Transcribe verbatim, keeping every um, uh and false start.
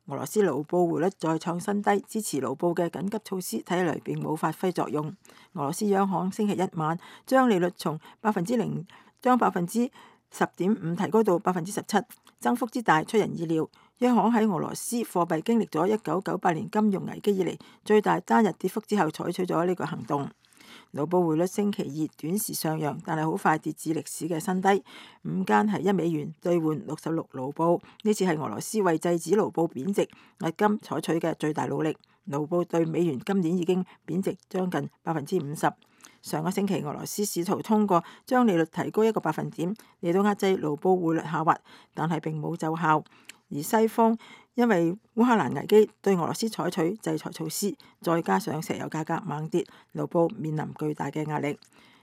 俄羅斯盧布匯率再創新低，支持盧布嘅緊急措施睇嚟並冇發揮作用。俄羅斯央行星期一晚將利率從百分之零將百分之十點五提高到百分之十七，增幅之大出人意料。央行喺俄羅斯貨幣經歷咗一九九八年金融危機以嚟最大單日跌幅之後，採取咗呢個行動。盧布匯率星期二短時上揚，但係好快跌至歷史嘅新低，午間係一美元兌換六十六盧布。呢次係俄羅斯為制止盧布貶值押金採取嘅最大努力。盧布對美元今年已經貶值將近百分之五十。上個星期俄羅斯試圖通過將利率提高一個百分點嚟到壓制盧布匯率下滑，但係並冇奏效。而西方因為烏克蘭危機對俄羅斯採取制裁措施，再加上石油價格猛跌，盧布面臨巨大嘅壓力。